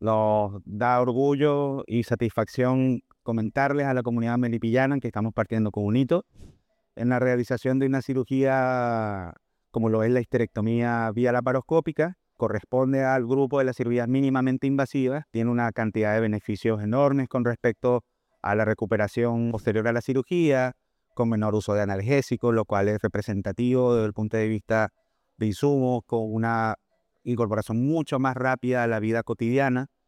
Nos da orgullo y satisfacción comentarles a la comunidad melipillana que estamos partiendo con un hito en la realización de una cirugía como lo es la histerectomía vía laparoscópica. Corresponde al grupo de las cirugías mínimamente invasivas. Tiene una cantidad de beneficios enormes con respecto a la recuperación posterior a la cirugía, con menor uso de analgésicos, lo cual es representativo desde el punto de vista de insumos, con una incorporación mucho más rápida a la vida cotidiana.